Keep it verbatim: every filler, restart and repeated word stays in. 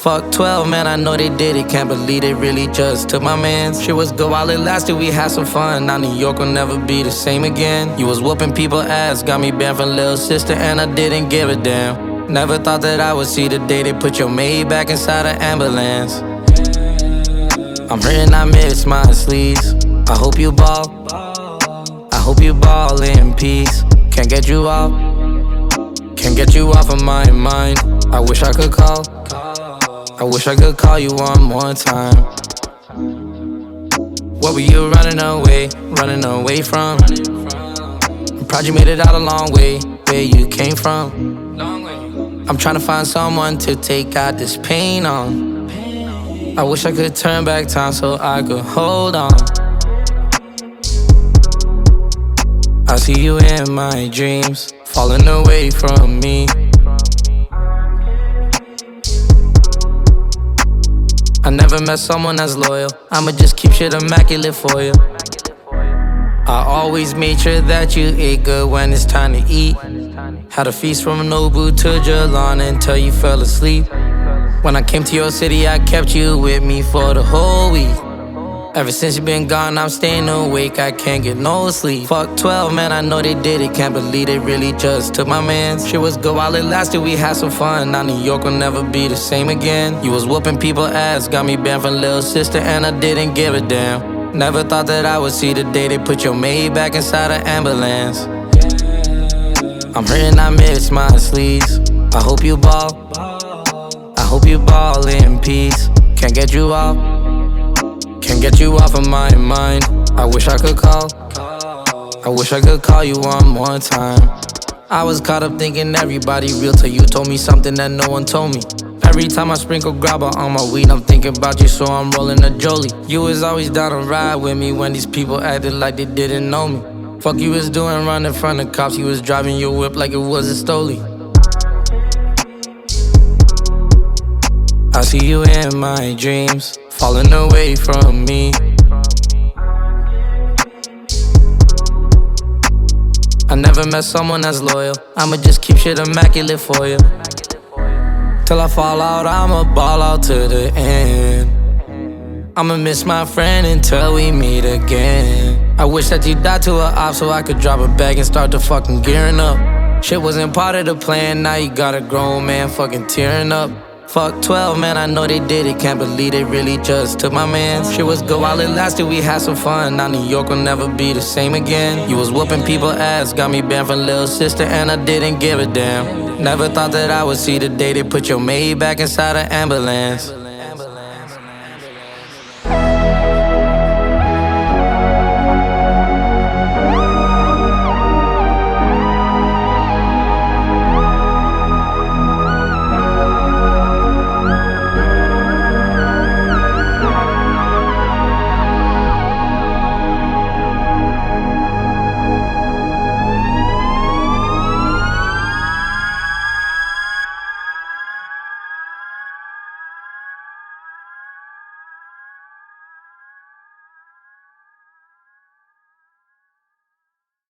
Fuck twelve, man, I know they did it. Can't believe they really just took my mans. Shit was good while it lasted, we had some fun. Now New York will never be the same again. You was whooping people ass, got me banned from Lil' Sister, and I didn't give a damn. Never thought that I would see the day they put your maid back inside an ambulance. I'm hurting, I miss my sleeves. I hope you ball, I hope you ball in peace. Can't get you off, can't get you off of my mind. I wish I could call, I wish I could call you one more time. What were you running away, running away from? I'm proud you made it out a long way, where you came from. I'm trying to find someone to take out this pain on. I wish I could turn back time so I could hold on. I see you in my dreams, falling away from me. I never met someone as loyal. I'ma just keep shit immaculate for you. I always made sure that you ate good when it's time to eat. Had a feast from Nobu to Jalan until you fell asleep. When I came to your city, I kept you with me for the whole week. Ever since you been gone, I'm staying awake, I can't get no sleep. Fuck twelve, man, I know they did it. Can't believe they really just took my mans. Shit was good while it lasted, we had some fun. Now New York will never be the same again. You was whooping people ass, got me banned from Lil' Sister, and I didn't give a damn. Never thought that I would see the day they put your maid back inside an ambulance. I'm hurting, I miss my sleeves. I hope you ball, I hope you ball in peace. Can't get you off, can't get you off of my mind. I wish I could call, I wish I could call you one more time. I was caught up thinking everybody real till you told me something that no one told me. Every time I sprinkle grabba on my weed, I'm thinking about you, so I'm rolling a Jolie. You was always down to ride with me when these people acted like they didn't know me. Fuck you was doing running from the cops, you was driving your whip like it was a Stoli. I see you in my dreams, falling away from me. I never met someone as loyal. I'ma just keep shit immaculate for you. Till I fall out, I'ma ball out to the end. I'ma miss my friend until we meet again. I wish that you died to a op so I could drop a bag and start the fucking gearing up. Shit wasn't part of the plan, now you got a grown man fucking tearing up. Fuck twelve, man, I know they did it. Can't believe they really just took my mans. Shit was good while it lasted, we had some fun. Now New York will never be the same again. You was whooping people ass, got me banned from Lil' Sister, and I didn't give a damn. Never thought that I would see the day they put your maid back inside an ambulance.